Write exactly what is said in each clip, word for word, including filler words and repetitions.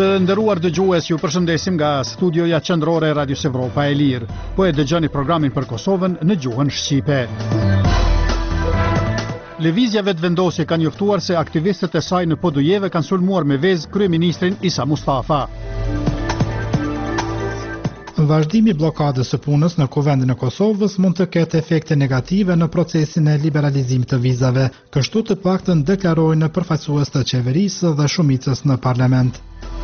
Të nderuar dëgjues, ju përshëndesim nga studioja qendrore e Radios Evropa e Lirë. Po e dëgjoni programin për Kosovën në gjuhën shqipe. Lëvizjeve të vendosje kanë njoftuar se aktivistët e saj në Podujeve kanë sulmuar me vezë kryeministrin Isa Mustafa. Vazhdimi i bllokadës së punës në Kuvendin e Kosovës mund të ketë efekte negative në procesin e liberalizimit të vizave, kështu të paktën deklarojnë përfaqësues të qeverisë dhe shumicës në parlament.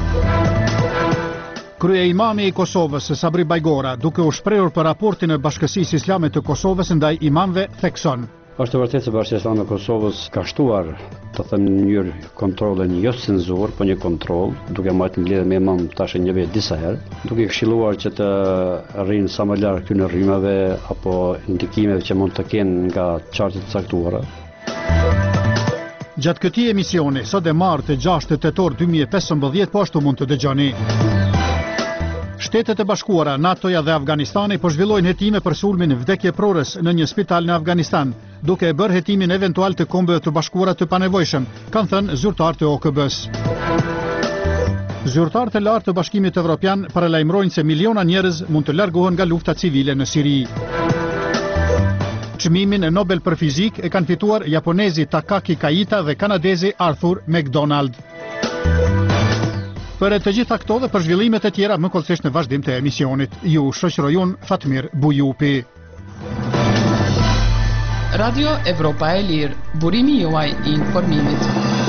Kryeimami i Kosovës, Sabri Bajgora, duke u shprehur për raportin e Bashkësisë Islame të Kosovës ndaj imamëve, thekson: Është e vërtetë se Bashkia Islame e Kosovës ka shtuar, të them në mënyrë kontrollin jo cenzur, po një kontroll, duke marrë mbledhje me imam tash një vit disa herë, duke këshilluar që të rrinë sa më larg këtyre rrymave apo ndikimeve që mund të kenë nga çartet e caktuara. Gjatë këtij emisioni, sot e martë gjashtë tetor dy mijë e pesëmbëdhjetë, po ashtu mund të dëgjoni. Shtetet e Bashkuara, NATO-ja dhe Afganistani po zhvillojnë hetime për sulmin vdekjeprorës në një spital në Afganistan, duke e bërë hetimin eventual të kombeve të bashkuara të panevojshëm, kanë thënë zyrtarët e O K B-s. Zyrtarët e lartë të Bashkimit Evropian paralajmërojnë se miliona njerëz mund të largohen nga lufta civile në Siri. Çmimin e Nobel për fizik e kanë fituar japonezi Takaki Kaita dhe kanadezi Arthur McDonald. Për e të gjitha këto dhe për zhvillimet e tjera më kollësisht në vazhdim të emisionit, ju shoqëroj unë Fatmir Bujupi. Radio Evropa e Lirë, burimi juaj i informimit.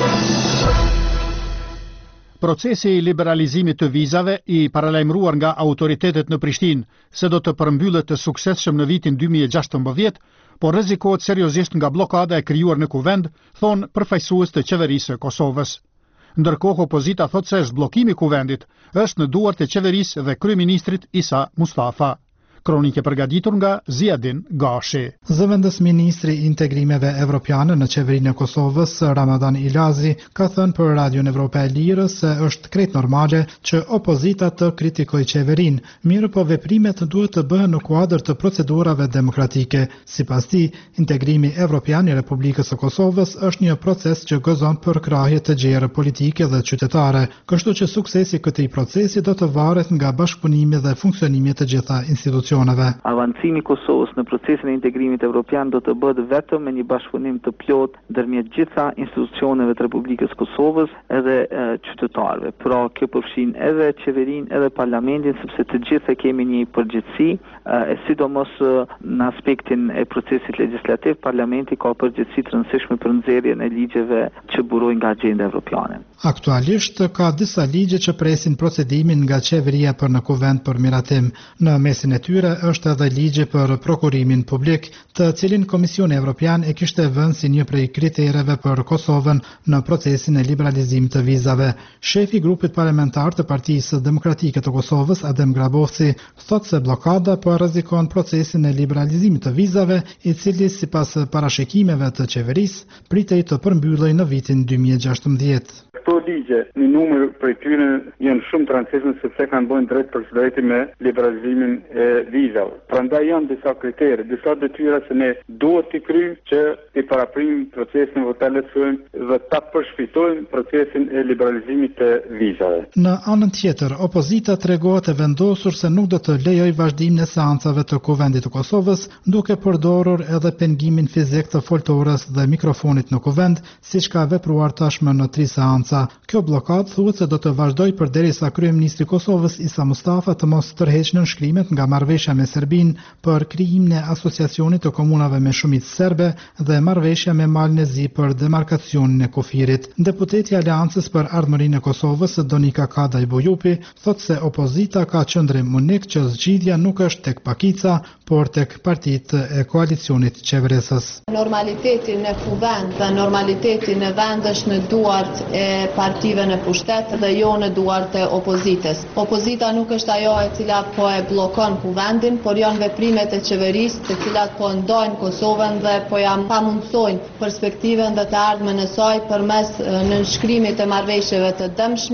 Procesi i liberalizimit të vizave i paralajmëruar nga autoritetet në Prishtinë se do të përmbyllet të suksesshëm në vitin dy mijë e gjashtëmbëdhjetë, por rrezikohet seriozisht nga bllokada e krijuar në kuvend, thon përfaqësues të qeverisë së Kosovës. Ndërkohë opozita thot se zhbllokimi i kuvendit është në duart e qeverisë dhe kryeministrit Isa Mustafa. Kronike përgatitur nga Ziadin Gashi. Zëvendës ministri i integrimeve evropiane në qeverinë e Kosovës, Ramadan Ilazi, ka thënë për Radion Evropa e Lirë se është krejt normale që opozita të kritikojë qeverinë, mirë po veprimet duhet të bëhen në kuadër të procedurave demokratike. Sipas tij, integrimi evropian i Republikës së Kosovës është një proces që gëzon për krahje të gjerë politike dhe qytetare, kështu që suksesi i këtij procesi do të varet nga bashkëpunimi dhe funksionimi të gjitha institucioneve. Avancimi i Kosovës në procesin e integrimit evropian do të bëhet vetëm me një bashkëpunim të plotë ndërmjet gjitha institucioneve të Republikës Kosovës edhe e, qytetarëve. Pra, kjo përfshin edhe qeverinë, edhe parlamentin, sepse të gjithë kemi një përgjegjësi, e sidomos në aspektin e procesit legjislativ, parlamenti ka përgjegjësi të rëndësishme për nxjerrjen e ligjeve që burojnë nga agenda evropiane. Aktualisht ka disa ligje që presin procedimin nga qeveria për në kuvend për miratim. Në mesin e tyre është edhe ligje për prokurimin publik, të cilin Komisioni Evropian e kishte vënë si një prej kritereve për Kosovën në procesin e liberalizimit të vizave. Shefi i grupit parlamentar të Partisë Demokratike të Kosovës, Adem Grabovci, thot se bllokada po rrezikon procesin e liberalizimit të vizave, i cili sipas parashikimeve të qeverisë pritej të përmbyllej në vitin dy mijë e gjashtëmbëdhjetë. Këto ligje, një numër prej tyre janë shumë të rëndësishme sepse kanë bënë drejt për drejtë me liberalizimin e vizave. Prandaj janë disa kritere, disa detyra që ne duhet t'i kryjmë që i paraprim procesin votalesuim dhe ta përshpejtojmë procesin e liberalizimit të vizave. Në anën tjetër, opozita tregohet e vendosur se nuk do të lejojë vazhdimin e seancave të Kuvendit të Kosovës, duke përdorur edhe pengimin fizik të foltorës dhe mikrofonit në kuvend, siç ka vepruar tashmë në tri seanca. Kjo blokadë thuhet se do të vazhdojë përderisa kryeministri i Kosovës Isa Mustafa të mos tërheqë nënshkrimet nga marrëveshja me Serbinë për krijimin e asociacionit të komunave me shumicë serbe dhe marrëveshja me Malnezi për demarkacionin e kufirit. Deputeti i Aleancës për Ardhmërinë e Kosovës, Donika Kadaj Bujupi, thotë se opozita ka qëndrim unik që zgjidhja nuk është tek pakica, por tek partitë e koalicionit qeverisës. Normalitetin e kuvend dhe normalitetin e vend është në duart e partive në pushtet dhe jo në duart e opozitës. Opozita nuk është ajo e cila po e bllokon kuvendin, por janë veprimet e qeverisë të cilat po ndajnë Kosovën dhe po ja pamundsojnë perspektiven dhe të ardhmen e saj përmes nënshkrimit të marrëveshjeve të dëmshme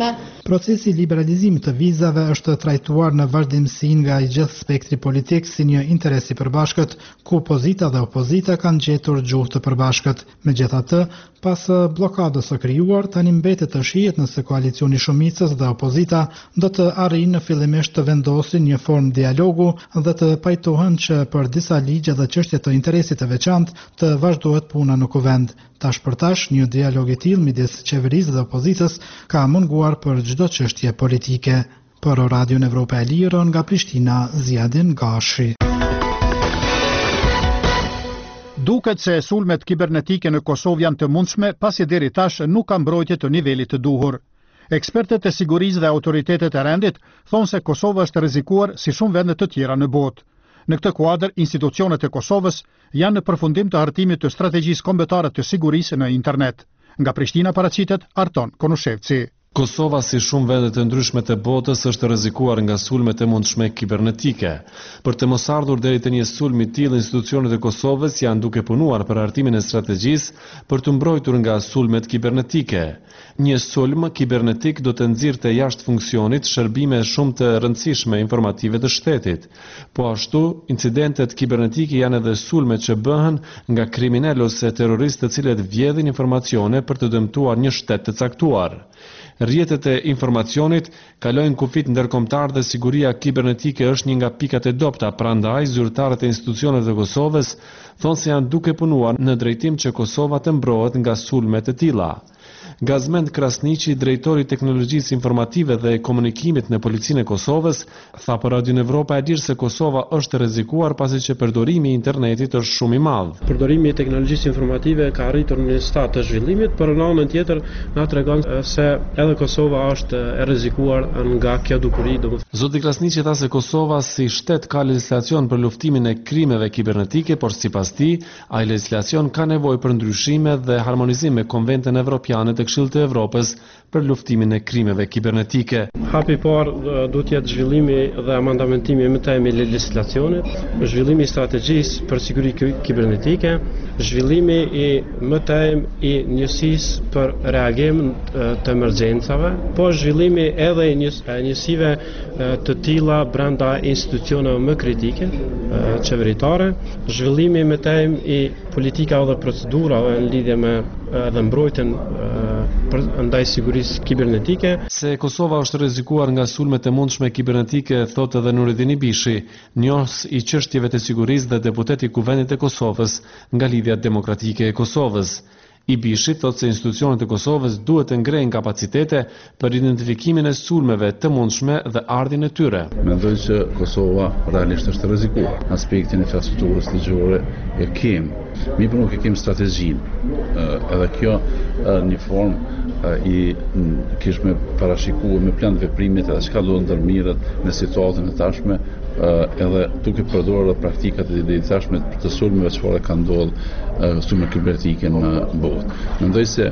Procesi i liberalizimit të vizave është trajtuar në vazhdimsi nga i gjithë spektri politik si një interes i përbashkët, ku pozita dhe opozita kanë gjetur gjuhë të përbashkët. Megjithatë, pas blokadës së krijuar, tani mbetet të shihet nëse koalicioni shumicës dhe opozita do të arrijnë fillimisht të vendosin një formë dialogu dhe të pajtohen që për disa ligje dhe çështje të interesit të veçantë të vazhdohet puna në kuvend. Tash për tash, një dialog i tillë midis qeverisë dhe opozitës ka munguar për çdo çështje politike. Për Radion Evropa e Lirë nga Prishtina, Ziadin Gashi. Duket se sulmet kibernetike në Kosovë janë të mundshme, pasi deri tash nuk ka mbrojtje të nivelit të duhur. Ekspertët e sigurisë dhe autoritetet e rendit thonë se Kosova është rrezikuar si shumë vende të tjera në botë. Në këtë kuadër, institucionet e Kosovës janë në përfundim të hartimit të strategjisë kombëtare të sigurisë në internet. Nga Prishtina paraqitet Arton Konushevci. Kosova, si shumë vende të ndryshme të botës, është rrezikuar nga sulmet e mundshme kibernetike. Për të mos ardhur deri te një sulm i tillë, institucionet e Kosovës janë duke punuar për hartimin e strategjisë për të mbrojtur nga sulmet kibernetike. Një sulm kibernetik do të nxirrte jashtë funksionit shërbime shumë të rëndësishme informative të shtetit. Po ashtu, incidentet kibernetike janë edhe sulmet që bëhen nga kriminalë ose terroristë të cilët vjedhin informacione për të dëmtuar një shtet të caktuar. Rrjetet e informacionit kalojnë kufit ndërkombëtar dhe siguria kibernetike është një nga pikat e dobta, prandaj zyrtarët e institucioneve të Kosovës thonë se janë duke punuar në drejtim që Kosova të mbrohet nga sulme të tilla. Gazmend Krasniqi, drejtori i teknologjisë informative dhe komunikimit në Policinë e Kosovës, tha për Radion Evropa e Lirë se Kosova është rrezikuar pasi që përdorimi i internetit është shumë i madh. Përdorimi i teknologjisë informative ka arritur në një stad të zhvillimit, por në anën tjetër na tregon se edhe Kosova është e rrezikuar nga kjo dukuri. Zoti Krasniqi tha se Kosova si shtet ka legjislacion për luftimin e krimeve kibernetike, por sipas tij, ai legjislacion ka nevojë për ndryshime dhe harmonizim me Konventin Evropian të Këshillit të Evropës për luftimin e krimeve kibernetike. Hapi i parë duhet të jetë zhvillimi dhe amandamentimi më tej me legjislacionet, zhvillimi i strategjisë për siguri kibernetike, zhvillimi i më tej i njësisë për reagim të emergjencave, po zhvillimi edhe i njësive të tilla brenda institucioneve më kritike, qeveritare, zhvillimi më tej i politika dhe procedurave në lidhje me dhe mbrojtjen ndaj sigurisë kibernetike. Se Kosova është rrezikuar nga sulmet e mundshme kibernetike, thotë edhe Nurettin Ibishi, njohës i çështjeve të sigurisë dhe deputet i Kuvendit të Kosovës nga Lidhja Demokratike e Kosovës. Ibishi thotë se institucionet e Kosovës duhet të ngrejnë kapacitete për identifikimin e sulmeve të mundshme dhe ardhin e tyre. Mendoj që Kosova realisht është rrezikuar. Aspektin e infrastrukturës ligjore e kemi. Mi për nuk e kemi strategjinë. Edhe kjo një formë i kishme parashikuar me plan veprimit edhe çka do të ndërmirret në situatën e tashme, edhe duke përdorur praktikat e ditëshme të sulmeve çfarë ka ndodhur sulme kibernetike në botë. Mendoj se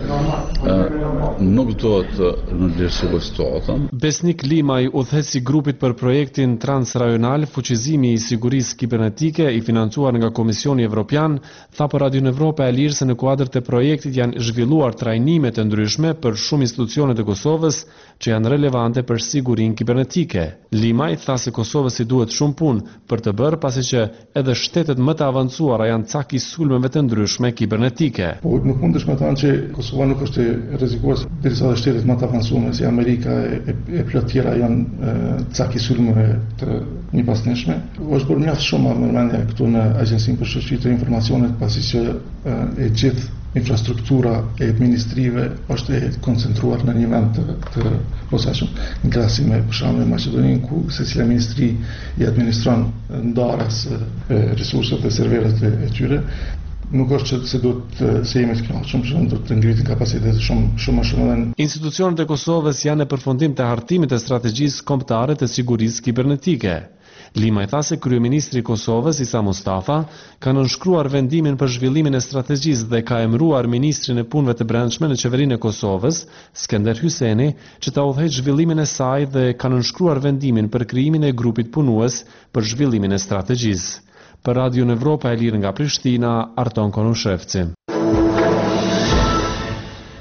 nuk do të ndërsohet situata. Besnik Limaj, udhëheqësi i grupit për projektin transrajonal fuqizimi i sigurisë kibernetike i financuar nga Komisioni Evropian, tha për Radion Evropa e Lirë se në kuadër të projektit janë zhvilluar trajnime të ndryshme për shumë institucione të Kosovës që janë relevante për sigurinë kibernetike. Limaj tha se Kosovës i duhet shumë punë për të bërë, pasi që edhe shtetet më të avancuara janë cak i sulmeve të ndryshme kibernetike. Po nuk mundesh me thënë që Kosova nuk është e rrezikuar, derisa dhe shtetet më të avancuara si Amerika e, e plot tjera janë cak i sulmeve të njëpasneshme. Është bërë mjaft shumë marrëmendje këtu në Agjencinë për Shoqërinë e Informacionit, pasi që e gjithë infrastruktura e ministrive është e koncentruar në një vend të, të posaçëm. Në krahasim me për shembull Maqedoninë, ku secila ministri i administron ndarjes resurset dhe serverët e, e tyre. Nuk është që se do të se jemi të kënaqur, shumë do të ngritin kapacitetet shumë shumë më shumë. Institucionet e Kosovës janë në përfundim të hartimit të strategjisë kombëtare të sigurisë kibernetike. Limaj tha se kryeministri i Kosovës, Isa Mustafa, ka nënshkruar vendimin për zhvillimin e strategjisë dhe ka emëruar ministrin e punëve të brendshme në qeverinë e Kosovës, Skender Hyseni, që ta udhëheqë zhvillimin e saj dhe ka nënshkruar vendimin për krijimin e grupit punues për zhvillimin e strategjisë. Për Radion Evropa e Lirë nga Prishtina, Arton Konushevci.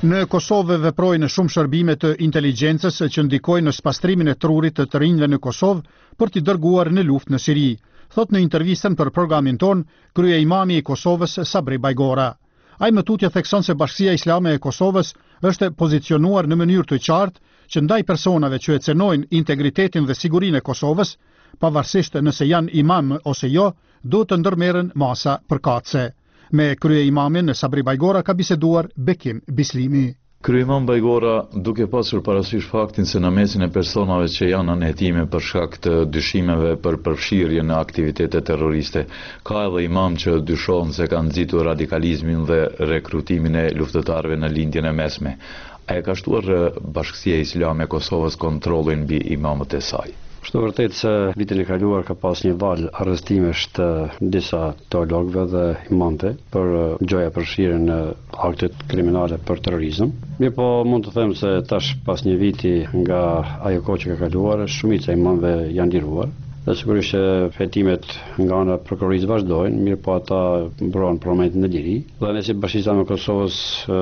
Në Kosovë veprojnë shumë shërbime të inteligjencës që ndikojnë në spastrimin e trurit të të rinjve në Kosovë për t'i dërguar në luftë në Siri, thot në intervistën për programin ton krye imami i Kosovës Sabri Bajgora. Ai më tutje thekson se Bashkia Islame e Kosovës është pozicionuar në mënyrë të qartë që ndaj personave që e cenojnë integritetin dhe sigurinë e Kosovës, pavarësisht nëse janë imam ose jo, do të ndërmerren masa përkatëse. Me krye imamin Sabri Bajgora ka biseduar Bekim Bislimi. Kryeimam Bajgora, duke pasur parasysh faktin se në mesin e personave që janë në hetime për shkak të dyshimeve për përfshirje në aktivitete terroriste, ka edhe imam që dyshohen se kanë nxitur radikalizmin dhe rekrutimin e luftëtarëve në lindjen e mesme. A e ka shtuar Bashkia Islame e Kosovës kontrollin mbi imamët e saj? Është vërtet se vitin e kaluar ka pas një val arrestimesh të disa teologëve dhe imamëve për gjoja përfshirje në aktet kriminale për terrorizëm. Mirë po mund të them se tash pas një viti nga ajo kohë që ka kaluar, shumica e imamëve janë liruar. Dhe sigurisht që hetimet nga ana e prokurorisë vazhdojnë, mirë po ata mbrohen për momentin në liri. Dhe ne si Bashkia Islame e Kosovës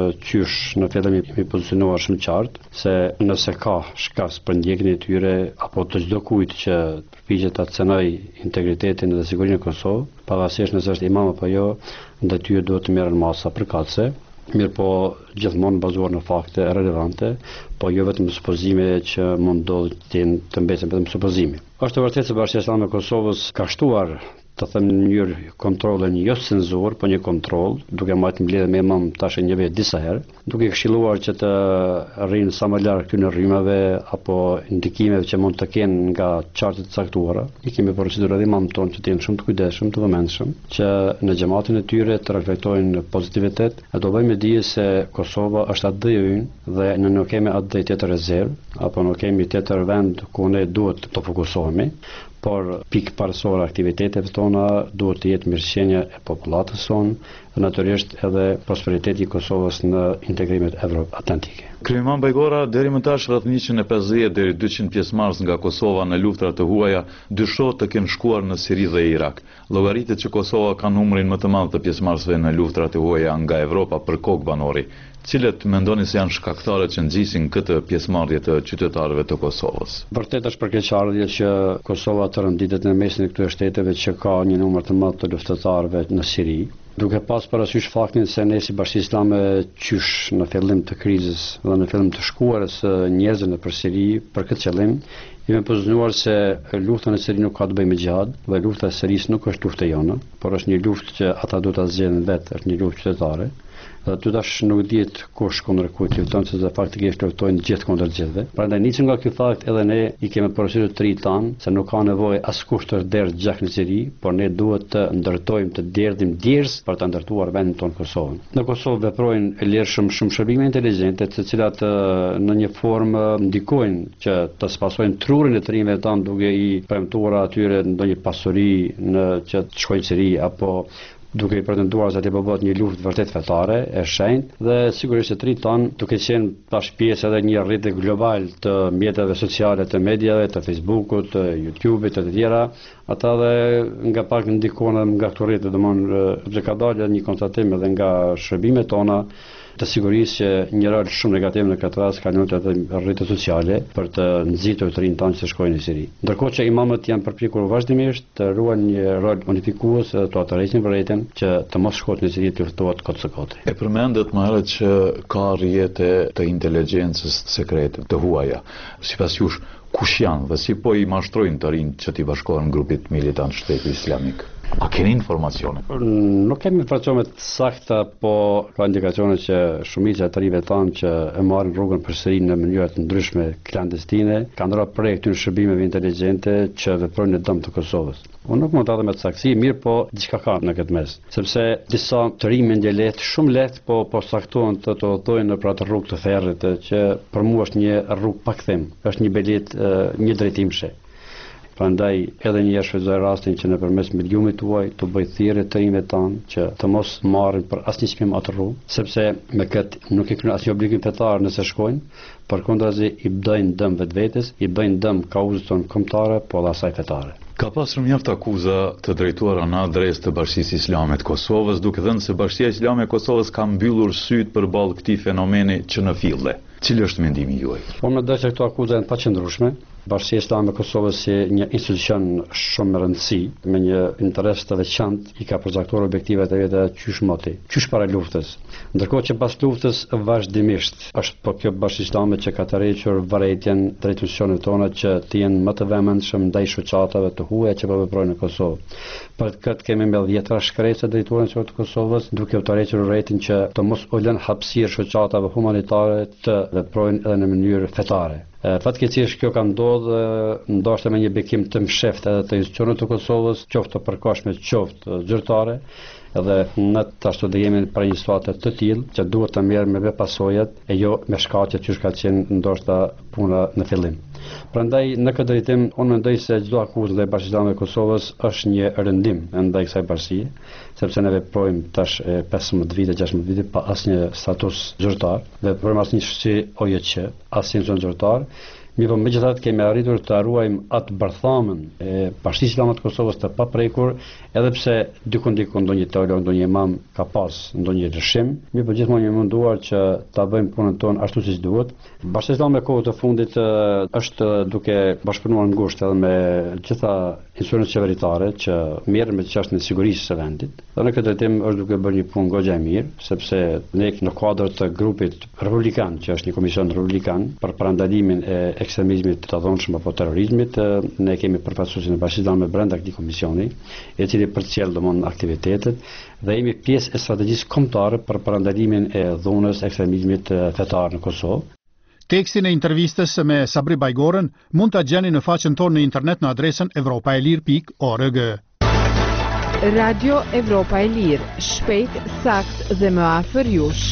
qysh në fillim jemi pozicionuar shumë qartë se nëse ka shkas për ndjekjen e tyre apo të çdo kujt që përpiqet ta cenoj integritetin dhe sigurinë e Kosovës, pavarësisht nëse është imam apo jo, ndaj duhet të merren masa përkatëse. Mirë po gjithmonë bazuar në fakte relevante, po jo vetëm supozime që mund ndodhin të mbeten vetëm supozime. Është vërtet se Bashkia Islame e Kosovës ka shtuar të them në mënyrë kontrollin jo cenzur, po një kontroll, duke marrë mbledhje me imam tash një vit disa herë, duke këshilluar që të rrinë sa më larg këtyre rrymave apo ndikimeve që mund të kenë nga çartet e caktuara. I kemi porositur edhe imam ton që të jenë shumë të kujdesshëm, të vëmendshëm, që në xhamatin e tyre të reflektojnë pozitivitet. E do bëjmë dije se Kosova është atë dhe ynë dhe ne nuk kemi atë dhe tjetër rezervë, apo nuk kemi tjetër vend ku ne duhet të fokusohemi. Por pikë parësore aktiviteteve tona duhet të jetë mirëqenia e popullatës sonë dhe natyrisht edhe prosperiteti i Kosovës në integrimet euro-atlantike. Kryeimam Bajgora, deri më tash rreth njëqind e pesëdhjetë deri dyqind pjesëmarrës nga Kosova në luftrat të huaja dyshohet të kenë shkuar në Siri dhe Irak. Llogaritet që Kosova ka numrin më të madh të pjesëmarrësve në luftrat të huaja nga Evropa për kokë banori. Cilet mendoni se janë shkaktarët që nxisin këtë pjesëmarrje të qytetarëve të Kosovës? Vërtet është për keqardhje që Kosova të rënditet në mesin e këtyre shteteve që ka një numër të madh të luftëtarëve në Siri, duke pas parasysh faktin se ne si Bashkia Islame qysh në fillim të krizës dhe në fillim të shkuarës njerëzve nëpër Siri për këtë qëllim, jemi pozicionuar se lufta në Siri nuk ka të bëjë me xhihad, dhe lufta e Sirisë nuk është lufta jone, por është një luftë që ata duhet ta zgjedhin vetë, është një luftë qytetare. Dhe ty tash nuk dihet kush kundër kujt lufton, se faktikisht luftojnë gjithë kundër gjithëve. Prandaj nisëm nga ky fakt edhe ne i kemi porositur të ri tan se nuk ka nevojë askush të derdhë gjak në Siri, por ne duhet të ndërtojmë të derdhim djerës për ta ndërtuar vendin tonë Kosovën. Në Kosovë veprojnë lirshëm shumë shërbime inteligjente, të cilat në një formë ndikojnë që të spasojnë trurin e të rinjve tan duke i premtuar atyre ndonjë pasuri në që të shkojnë në Siri apo duke i pretenduar se aty po bëhet një luftë vërtet fetare, e shenjtë, dhe sigurisht se të rinjt tan duke qenë tash pjesë edhe një rrjeti global të mjeteve sociale, të mediave, të Facebookut, të YouTube-it e të tjera, ata dhe nga pak ndikojnë nga këto rrjete, domthonë që ka dalë një konstatim edhe nga shërbimet tona të sigurisë që një rol shumë negativ në këtë rast kanë luajtur edhe rrjetet sociale për të nxitur të rinjt tanë që shkojnë në Siri. Ndërkohë që imamët janë përpjekur vazhdimisht të ruajnë një rol unifikues dhe të atërheqin vërtetën që të mos shkohet në Siri të luftohet kot së koti. E përmendet më herët që ka rrjete të inteligjencës sekrete të huaja. Sipas jush, kush janë dhe si po i mashtrojnë të rinjt që t'i bashkohen grupit militant Shteti Islamik? A keni informacione? Nuk kemi informacione të sakta, po ka indikacione që shumica e të rinjve tanë që e marrin rrugën për Sirinë në mënyra të ndryshme klandestine, kanë rënë prej këtyre shërbimeve inteligjente që veprojnë në dëm të Kosovës. Unë nuk mund të them me saktësi, mirë po diçka ka në këtë mes, sepse disa të rinj mendje lehtë, shumë lehtë, po po saktohen të të udhtojnë në atë rrugë të ferrit që për mua është një rrugë pa kthim, është një bilet një drejtimshe. Prandaj edhe një herë shfrytëzoj rastin që nëpërmes mediumit tuaj të bëj thirrje të rinjve tanë që të mos marrin për asnjë çmim atë rrugë, sepse me këtë nuk e kanë asnjë obligim fetar nëse shkojnë, përkundrazi i bëjnë dëm vetvetes, i bëjnë dëm kauzës tonë kombëtare, po edhe asaj fetare. Ka pasur mjaft akuza të drejtuara në adresë të Bashkisë Islame të Kosovës, duke thënë se Bashkia Islame e Kosovës ka mbyllur syt përballë këtij fenomeni që në fillë. Cili është mendimi juaj? Po mendoj se këto akuza janë të paqëndrueshme. Bashkia Islame e Kosovës si një institucion shumë me rëndësi, me një interes të veçantë, i ka përcaktuar objektivat e veta qysh moti, qysh para luftës. Ndërkohë që pas luftës vazhdimisht është po kjo Bashkia Islame që ka tërhequr vërejtjen drejt institucioneve tona që të jenë më të vëmendshëm ndaj shoqatave të huaja që po veprojnë në Kosovë. Për këtë kemi mbledh dhjetra shkresë drejtuar të Kosovës, duke u tërhequr rretin që të mos u lënë hapësirë shoqatave humanitare të veprojnë edhe në mënyrë fetare. Fatkeqësisht kjo ka ndodhur ndoshta me një bekim të msheft edhe të institucioneve të Kosovës, qoftë të përkohshme, qoftë zyrtare, edhe ne tash do jemi për një situatë të tillë që duhet të merrem me pasojat e jo me shkaqe që ka qenë ndoshta puna në fillim. Prandaj në këtë drejtim unë mendoj se çdo akuzë ndaj Bashkisë Islame të Kosovës është një rëndim ndaj kësaj bashkie, sepse ne veprojmë tash pesëmbëdhjetë vite, gjashtëmbëdhjetë vite pa asnjë status zyrtar, veprojmë asnjë si O J C, asnjë zon zyrtar. Mi po megjithatë kemi arritur të ruajmë atë bërthamën e Bashkisë Islame të Kosovës të paprekur, edhe pse diku diku ndonjë teolog, ndonjë imam ka pas ndonjë lëshim, mi po gjithmonë jemi munduar që ta bëjmë punën tonë ashtu siç duhet. Bashkia Islame e kohës të fundit është duke bashkëpunuar ngushtë edhe me gjitha institucionet qeveritare që merren me çështjen e sigurisë së vendit. Dhe në këtë drejtim është duke bërë një punë goxha e mirë, sepse ne në kuadër të grupit republikan, që është një komision republikan për parandalimin e ekstremizmit të dhunshëm apo terrorizmit, ne kemi përfaqësuesin e Bashkisë Islame brenda këtij komisioni, i cili përcjell domon aktivitetet dhe jemi pjesë e strategjisë kombëtare për parandalimin e dhunës ekstremizmit fetar në Kosovë. Tekstin e intervistës me Sabri Bajgorën mund ta gjeni në faqen tonë në internet në adresën evropaelir pikë org. Radio Evropa e Lirë, shpejt, sakt dhe më afër jush.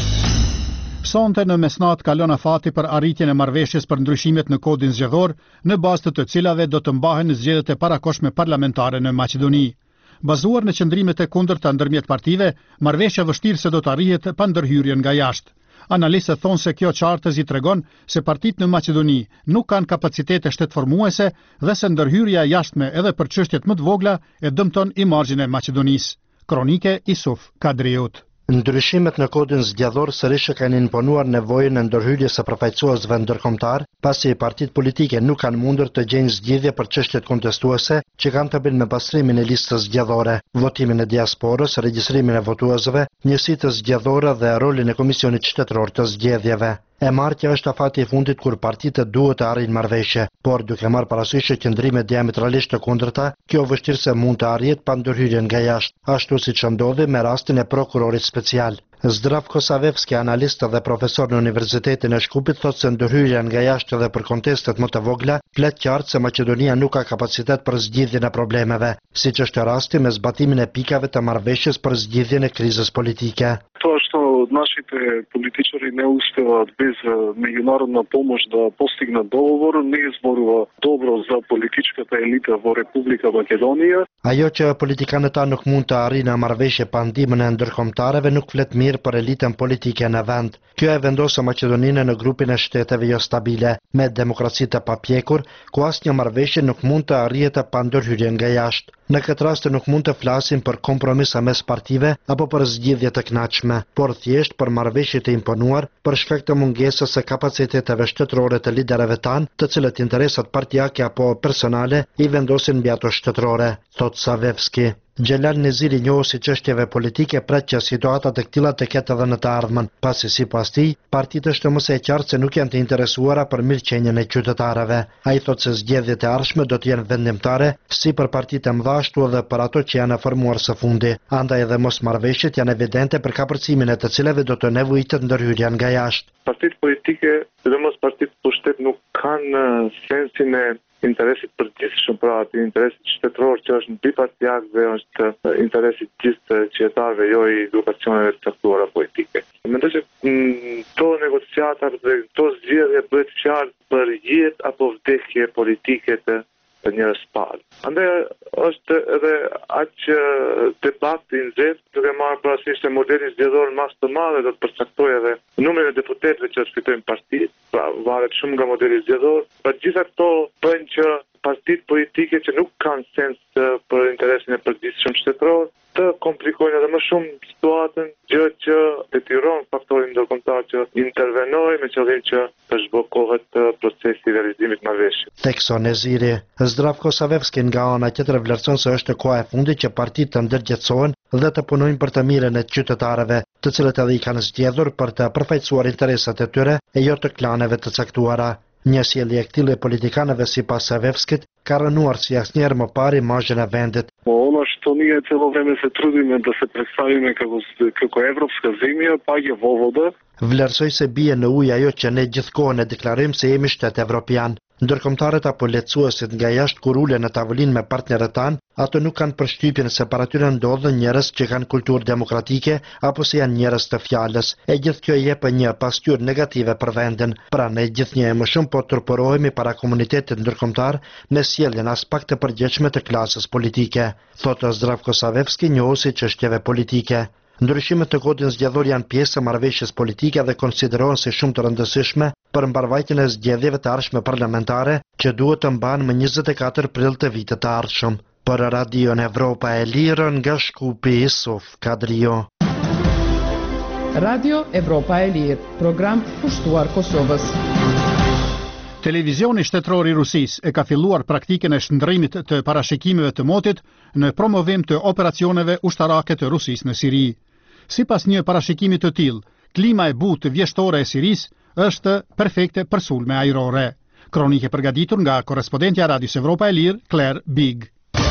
Sonte në mesnat kalon afati për arritjen e marrëveshjes për ndryshimet në kodin zgjedhor, në bazë të të cilave do të mbahen zgjedhjet e parakohshme parlamentare në Maqedoni. Bazuar në qëndrimet e kundërta ndërmjet partive, marrëveshja vështirë se do të arrihet pa ndërhyrjen nga jashtë. Analistët thonë se kjo qartëzi tregon se partitë në Maqedoni nuk kanë kapacitete shtetformuese dhe se ndërhyrja jashtme edhe për çështjet më të vogla e dëmton imazhin e Maqedonisë. Kronike Isuf Kadriut. Ndryshimet në kodin zgjedhor sërish kanë imponuar nevojën e ndërhyrjes së përfaqësuesve ndërkombëtar, pasi partitë politike nuk kanë mundur të gjejnë zgjidhje për çështjet kontestuese që kanë të bëjnë me pastrimin e listës zgjedhore, votimin e diasporës, regjistrimin e votuesve, njësitë zgjedhore dhe rolin e Komisionit Qytetëror të Zgjedhjeve. E martja është afati i fundit kur partitë duhet të arrijnë marrëveshje, por duke marrë parasysh qëndrime diametralisht të kundërta, kjo vështirësi mund të arrihet pa ndërhyrjen nga jashtë, ashtu siç ndodhi me rastin e prokurorit special. Zdravko Savevski, analist dhe profesor në Universitetin e Shkupit, thotë se ndërhyrja nga jashtë dhe për kontestet më të vogla flet qartë se Maqedonia nuk ka kapacitet për zgjidhjen e problemeve, siç është rasti me zbatimin e pikave të marrëveshjes për zgjidhjen e krizës politike. To što нашите политичари не успеваат без меѓународна помош да постигнат договор, не зборува добро за политичката елита во Република Македонија. Ajo që politikanët ta nuk mund të arrijnë marrëveshje pa ndihmën e ndërkombëtarëve nuk flet mirë për elitën politike në vend. Kjo e vendosë Maqedoninë në grupin e shteteve jo stabile, me demokraci të papjekur, ku asnjë marrëveshje nuk mund të arrihet pa ndërhyrje nga jashtë. Në këtë rast nuk mund të flasim për kompromisa mes partive apo për zgjidhje të kënaqshme, por thjesht për marrëveshje të imponuar për shkak të mungesës së kapaciteteve shtetërore të liderëve tanë, të cilët interesat partijake apo personale i vendosin mbi ato shtetërore, thot Savevski. Gjelal Neziri, njohës i çështjeve politike, pret që situatat e këtilla të ketë edhe në të ardhmen, pasi sipas tij, partitë është mëse e qartë se nuk janë të interesuara për mirëqenien e qytetarëve. Ai thotë se zgjedhjet e ardhshme do të jenë vendimtare, si për partitë e mëdha ashtu edhe për ato që janë formuar së fundi. Andaj edhe mosmarrëveshjet janë evidente për kapërcimin e të cilave do të nevojitet ndërhyrja nga jashtë. Partitë politike, sidomos partitë pushtet, nuk kanë sensin e interesit përgjithshëm, pra atë interesit shtetëror që është bipartijak dhe është interesit gjithë qytetarëve, jo i grupacioneve të caktuara politike. Mendoj që këto negociata dhe këto zgjedhje bëhet fjalë për jetë apo vdekje politike të të njerëz parë. Andaj është edhe aq debat i nxehtë, duke marrë parasysh se modeli zgjedhor mas të madhe do të përcaktojë edhe numrin e deputetëve që fitojnë partitë, pra varet shumë nga modeli zgjedhor. Pra gjitha këto bëjnë që partitë politike që nuk kanë sens për interesin e përditshëm shtetëror të komplikojnë edhe më shumë situatën, gjë që detyron faktorin ndërkombëtar që intervenojë me qëllim që të zhbllokohet procesi i realizimit të marrëveshjes. Tekso Neziri, Zdravko Savevski nga ana tjetër vlerëson se është koha e fundit që partitë të ndërgjetësohen dhe të punojnë për të mirën e qytetarëve, të cilët edhe i kanë zgjedhur për të përfaqësuar interesat e tyre e jo të klaneve të caktuara. Një sjellje e këtij politikanëve sipas Savevskit ka rënuar si asnjëherë më parë imazhin e vendit. Ono što nije cijelo vrijeme se trudimo da se predstavimo kako, kako evropska zemlja, pa je Vojvodë. Vlerësoj se bie në ujë ajo që ne gjithkohën e deklarojmë se jemi shtet evropian. Ndërkombëtarët apo lehtësuesit nga jashtë kur ulen në tavolinë me partnerët tanë, ato nuk kanë përshtypjen se para tyre ndodhen njerëz që kanë kulturë demokratike apo se janë njerëz të fjalës. E gjithë kjo jep një pasqyrë negative për vendin. Pra ne gjithnjë më shumë po turpërohemi para komunitetit ndërkombëtar në sjelljen as pak të përgjegjshme të klasës politike, thotë Zdravko Savevski, njohuesi çështjeve politike. Ndryshimet të kodit zgjedhor janë pjesë e marrëveshjes politike dhe konsiderohen si shumë të rëndësishme për mbarvajtjen e zgjedhjeve të ardhshme parlamentare që duhet të mbahen më njëzet e katër prill të vitit të ardhshëm. Për Radion Evropa e Lirë nga Shkupi, Isuf Kadrio. Radio Evropa e Lirë, program pushtuar Kosovës. Televizioni shtetëror i Rusisë e ka filluar praktikën e shndërrimit të parashikimeve të motit në promovim të operacioneve ushtarake të Rusisë në Siri. Sipas një parashikimi të tillë, klima e butë vjeshtore e Sirisë është perfekte për sulme ajrore. Kronike përgatitur nga korrespondentja e Radios Evropa e Lirë, Claire Big.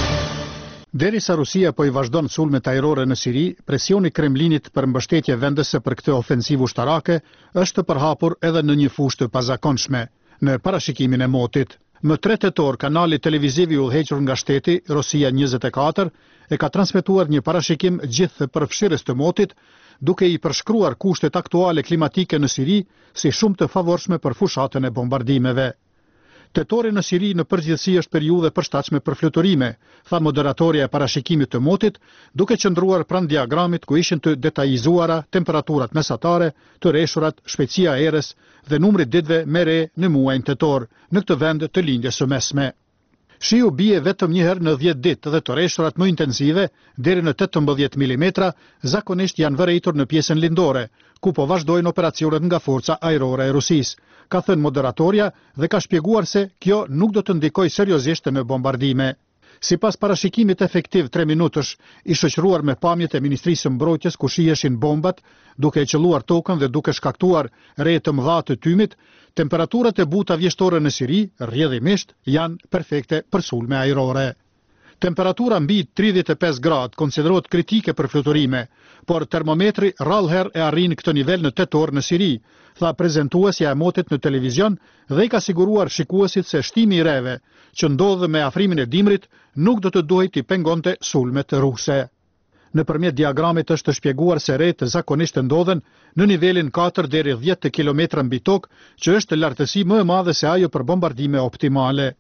Derisa Rusia po i vazhdon sulmet ajrore në Siri, presioni Kremlinit për mbështetje vendese për këtë ofensivë ushtarake është përhapur edhe në një fushë të pazakonshme. Në parashikimin e motit, më tre tetor kanali televiziv i udhëhequr nga shteti, Rosia njëzet e katër, e ka transmetuar një parashikim gjithë përfshirës të motit, duke i përshkruar kushtet aktuale klimatike në Siri si shumë të favorshme për fushatën e bombardimeve. Tetori në Siri në përgjithësi është periudhë e përshtatshme për fluturime, tha moderatorja e parashikimit të motit, duke qëndruar pranë diagramit ku ishin të detajizuara temperaturat mesatare, të reshurat, shpejtësia e erës dhe numri ditëve me re në muajin tetor në këtë vend të lindjes së mesme. Shiu bie vetëm një herë në dhjetë ditë dhe të reshurat më intensive, deri në tetëmbëdhjetë milimetra, zakonisht janë vërejtur në pjesën lindore, ku po vazhdojnë operacionet nga forca ajrore e Rusisë, ka thënë moderatorja dhe ka shpjeguar se kjo nuk do të ndikojë seriozisht në bombardime. Sipas parashikimit efektiv tre minutësh, i shoqëruar me pamjet e Ministrisë së Mbrojtjes ku shiheshin bombat, duke e qelluar tokën dhe duke shkaktuar re të mëdha të tymit, temperaturat e buta vjeshtore në Siri, rrjedhimisht, janë perfekte për sulme ajrore. Temperatura mbi tridhjetë e pesë gradë konsiderohet kritike për fluturime, por termometri rrallëherë e arrin këtë nivel në tetor në Siri, tha prezantuesja e motit në televizion dhe i ka siguruar shikuesit se shtimi i reve, që ndodhë me afrimin e dimrit, nuk do të duhet i pengonte sulmet ruse. Nëpërmjet diagramit është shpjeguar se retë zakonisht ndodhen në nivelin katër deri dhjetë kilometra mbi tokë, që është lartësi më e madhe se ajo për bombardime optimale.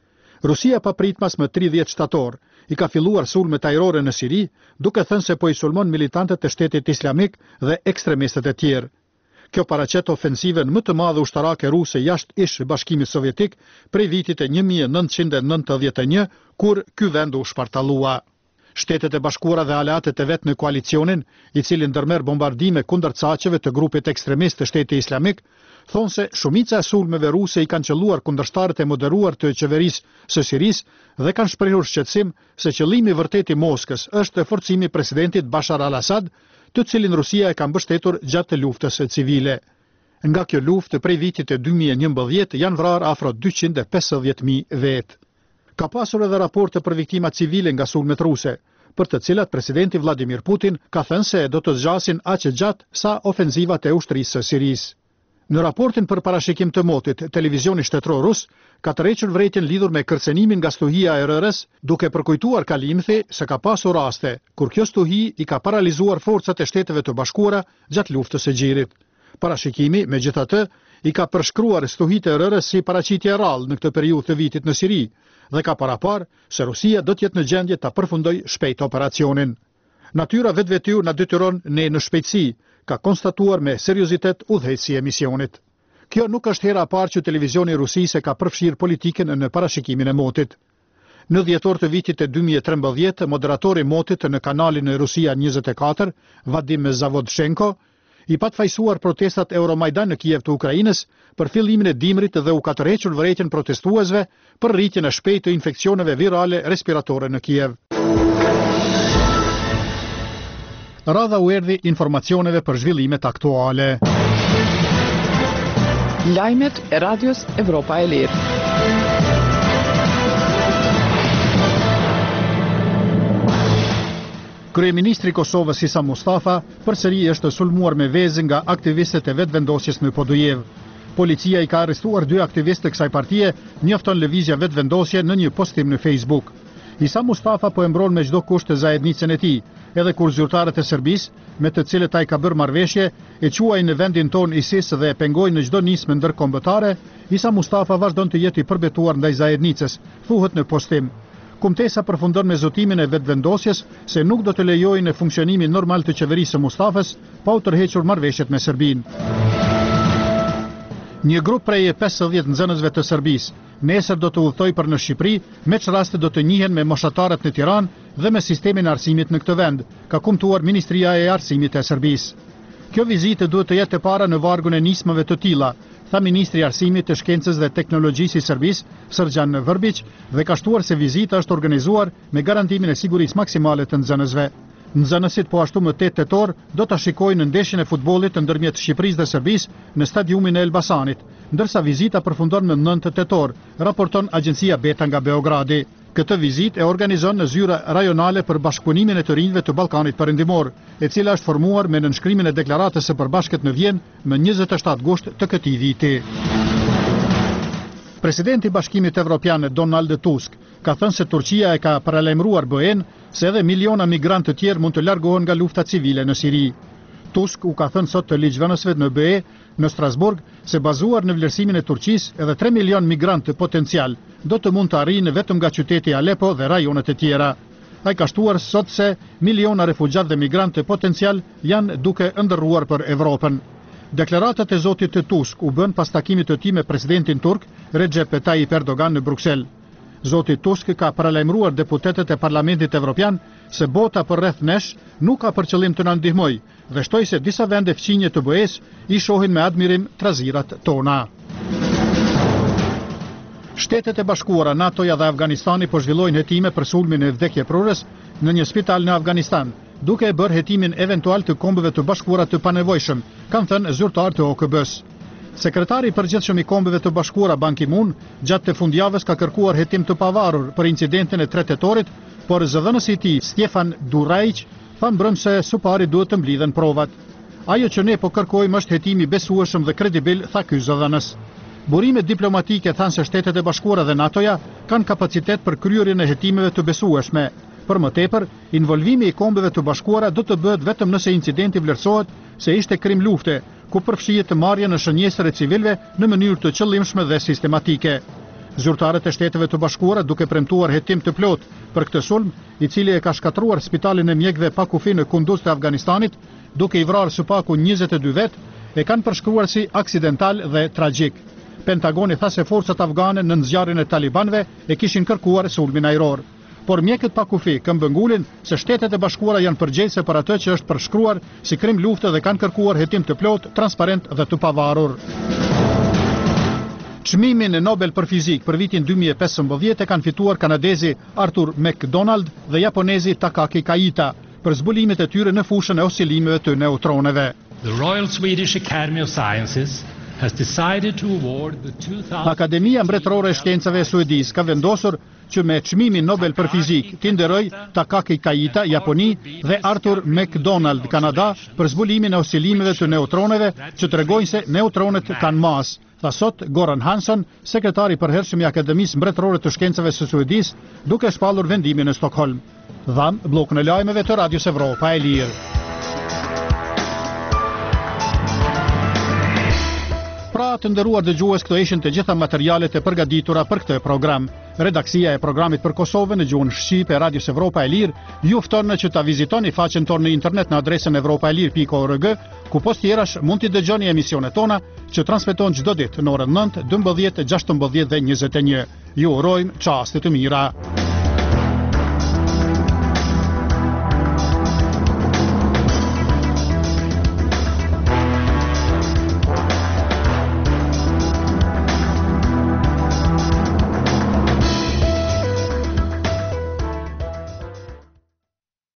Rusia pa pritmas më tridhjetë shtator i ka filluar sulmet ajrore në Siri, duke thënë se po i sulmon militantët e Shtetit Islamik dhe ekstremistët e tjerë. Kjo paraqet ofensivën më të madhe ushtarake ruse jashtë ish Bashkimit Sovjetik prej vitit e një mijë e nëntëqind e nëntëdhjetë e një, kur ky vend u shpartallua. Shtetet e Bashkuara dhe aleatet e vet në koalicionin, i cili ndërmerr bombardime kundër caqeve të grupit ekstremist të Shtetit Islamik, thonë se shumica e sulmeve ruse i kanë qelluar kundërshtarët e moderuar të qeverisë së Sirisë dhe kanë shprehur shqetësim se qëllimi vërtet i Moskës është forcimi i presidentit Bashar al-Assad, të cilin Rusia e ka mbështetur gjatë luftës civile. Nga kjo luftë prej vitit e dy mijë e njëmbëdhjetë janë vrarë afro dyqind e pesëdhjetë mijë vetë. Ka pasur edhe raporte për viktima civile nga sulmet ruse, për të cilat presidenti Vladimir Putin ka thënë se do të zgjasin aq gjatë sa ofenzivat e ushtrisë së Sirisë. Në raportin për parashikim të motit, televizioni shtetëror rus ka tërhequr vërejtjen lidhur me kërcenimin nga stuhia e R R-s, duke përkujtuar Kalimthi se ka pasur raste kur kjo stuhi i ka paralizuar forcat e Shteteve të Bashkuara gjatë luftës së Xhirit. Parashikimi, megjithatë, i ka përshkruar stuhitë e R R-s si paraqitje e rrallë në këtë periudhë të vitit në Siri dhe ka parapar se Rusia do të jetë në gjendje ta përfundojë shpejt operacionin. Natyra vetvetiur na detyron ne në shpejtësi, ka konstatuar me seriozitet udhëheqësi e misionit. Kjo nuk është hera e parë që televizioni i Rusisë ka përfshirë politikën në parashikimin e motit. Në dhjetor të vitit e dy mijë e trembëdhjetë, moderatori i motit në kanalin e Rusia njëzet e katër, Vadim Zavodshenko, i pat fajsuar protestat Euromajdan në Kiev të Ukrainës për fillimin e dimrit dhe u ka tërhequr vërejtjen protestuesve për rritjen e shpejtë të infeksioneve virale respiratore në Kiev. Radha u erdhi informacioneve për zhvillimet aktuale. Lajmet e Radios Evropa e Lirë. Kryeministri i Kosovës Isa Mustafa përsëri është sulmuar me vezë nga aktivistët e vetëvendosjes në Podujev. Policia i ka arrestuar dy aktivistë të kësaj partie, njofton lëvizja vetëvendosje në një postim në Facebook. Isa Mustafa po e mbron me çdo kusht të zajednicën e tij, edhe kur zyrtarët e Serbisë, me të cilët ai ka bërë marrëveshje, e quajnë në vendin ton ISIS dhe e pengojnë në çdo nismë ndërkombëtare, Isa Mustafa vazhdon të jetë i përbetuar ndaj zajednicës, thuhet në postim. Kumtesa përfundon me zotimin e vetëvendosjes se nuk do të lejojnë funksionimin normal të qeverisë së Mustafës pa u tërhequr marrëveshjet me Serbinë. Një grup prej pesëdhjetë nxënësve të Serbisë nesër do të udhtoj për në Shqipëri, me që raste do të njihen me moshatarët në Tiranë dhe me sistemin e arsimit në këtë vend, ka kumtuar Ministria e Arsimit e Serbisë. Kjo vizitë duhet të jetë e para në vargun e nismave të tilla, tha Ministri i Arsimit të Shkencës dhe Teknologjisë i Serbisë, Srđan Vrbić, dhe ka shtuar se vizita është organizuar me garantimin e sigurisë maksimale të nxënësve. Nxënësit po ashtu më tetë tetor do ta shikojnë ndeshjen e futbollit ndërmjet Shqipërisë dhe Serbisë në stadiumin e Elbasanit, ndërsa vizita përfundon më nëntë tetor, raporton agjencia Beta nga Beogradi. Këtë vizitë e organizon në zyra rajonale për bashkëpunimin e të rinjve të Ballkanit Perëndimor, e cila është formuar me nënshkrimin e deklaratës së përbashkët në Vjenë më njëzet e shtatë gusht të këtij viti. Presidenti i Bashkimit Evropian Donald Tusk ka thënë se Turqia e ka paralajmëruar B E-n se edhe miliona migrantë të tjerë mund të largohen nga lufta civile në Siri. Tusk u ka thënë sot të ligjvënësve në B E në Strasburg se bazuar në vlerësimin e Turqisë edhe tre milion migrantë potencial do të mund të arrijnë vetëm nga qyteti Aleppo dhe rajonet e tjera. Ai ka shtuar sot se miliona refugjat dhe migrantë potencial janë duke ëndërruar për Evropën. Deklaratat e zotit Tusk u bën pas takimit të tij me presidentin turk Recep Tayyip Erdogan në Bruksel. Zoti Tusk ka paralajmëruar deputetët e Parlamentit Evropian se bota për rreth nesh nuk ka për qëllim të na ndihmojë dhe shtoi se disa vende fqinje të B E-s i shohin me admirim trazirat tona. Shtetet e Bashkuara, NATO-ja dhe Afganistani po zhvillojnë hetime për sulmin e vdekjeprurës në një spital në Afganistan, duke e bërë hetimin eventual të kombëve të bashkuara të panevojshëm, kanë thënë zyrtar të O K B-s. Sekretari i përgjithshëm i kombëve të bashkuara Ban Ki-moon gjatë të fundjavës ka kërkuar hetim të pavarur për incidentin e tre tetorit, por zëdhënësi i tij Stefan Durraic tha mbrëm se së pari duhet të mblidhen provat. Ajo që ne po kërkojmë është hetimi i besueshëm dhe kredibil, tha ky zëdhënës. Burimet diplomatike thanë se Shtetet e Bashkuara dhe NATO-ja kanë kapacitet për kryerjen e hetimeve të besueshme. Për më tepër, involvimi i kombëve të bashkuara do të bëhet vetëm nëse incidenti vlerësohet se ishte krim lufte, ku përfshihet marrja në shënjesër e civilëve në mënyrë të qëllimshme dhe sistematike. Zyrtarët e Shteteve të Bashkuara, duke premtuar hetim të plot për këtë sulm, i cili e ka shkatruar spitalin e mjekëve pa kufi në Kunduz të Afganistanit, duke i vrarë së paku njëzet e dy vet, e kanë përshkruar si aksidental dhe tragjik. Pentagoni tha se forcat afgane në nxjarrin e talibanëve e kishin kërkuar sulmin ajror. Por mjekët pa kufi këmbëngulin se Shtetet e Bashkuara janë përgjegjëse për atë që është përshkruar si krim lufte dhe kanë kërkuar hetim të plot, transparent dhe të pavarur. Çmimin e Nobel për fizik për vitin dy mijë e pesëmbëdhjetë kanë fituar kanadezi Arthur McDonald dhe japonezi Takaaki Kaita për zbulimet e tyre në fushën e osilimeve të neutroneve. The Royal Swedish Academy of Sciences has decided to award the two thousand Akademia Mbretërore e Shkencave e Suedisë ka vendosur që me çmimin Nobel për fizik t'i nderoj Takaaki Kaita, Japoni, dhe Arthur McDonald, Kanada, për zbulimin e osilimeve të neutroneve që tregojnë se neutronet kanë masë, tha sot Goran Hansson, sekretari i përhershëm i Akademisë Mbretërore të Shkencave së Suedisë, duke shpallur vendimin në Stockholm. Dham bllokun e lajmeve të Radios Evropa e Lirë. Pra të nderuar dëgjues, këto ishin të gjitha materialet e përgatitura për këtë program. Redaksia e programit për Kosovën në gjuhën shqipe e Radios Evropa e Lirë ju fton që ta vizitoni faqen tonë në internet në adresën evropaelir pikë org, ku post tjerash mund t'i dëgjoni emisionet tona që transmetohen çdo ditë në orën nëntë, dymbëdhjetë, gjashtëmbëdhjetë dhe njëzet e një. Ju urojmë çaste të mira.